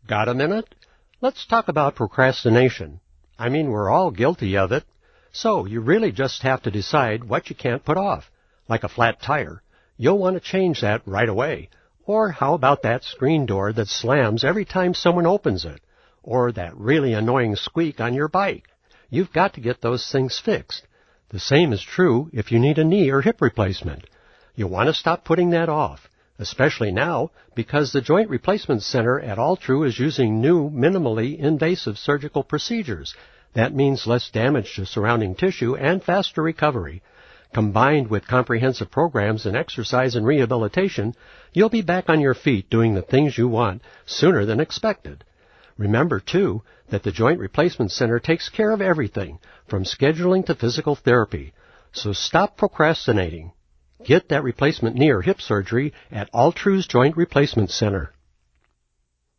Got a minute? Let's talk about procrastination. I mean, we're all guilty of it. So you really just have to decide what you can't put off, like a flat tire. You'll want to change that right away. Or how about that screen door that slams every time someone opens it? Or that really annoying squeak on your bike? You've got to get those things fixed. The same is true if you need a knee or hip replacement. You'll want to stop putting that off, especially now because the Joint Replacement Center at Altru is using new, minimally invasive surgical procedures. That means less damage to surrounding tissue and faster recovery. Combined with comprehensive programs in exercise and rehabilitation, you'll be back on your feet doing the things you want sooner than expected. Remember, too, that the Joint Replacement Center takes care of everything, from scheduling to physical therapy. So stop procrastinating. Get that replacement knee or hip surgery at Altru's Joint Replacement Center.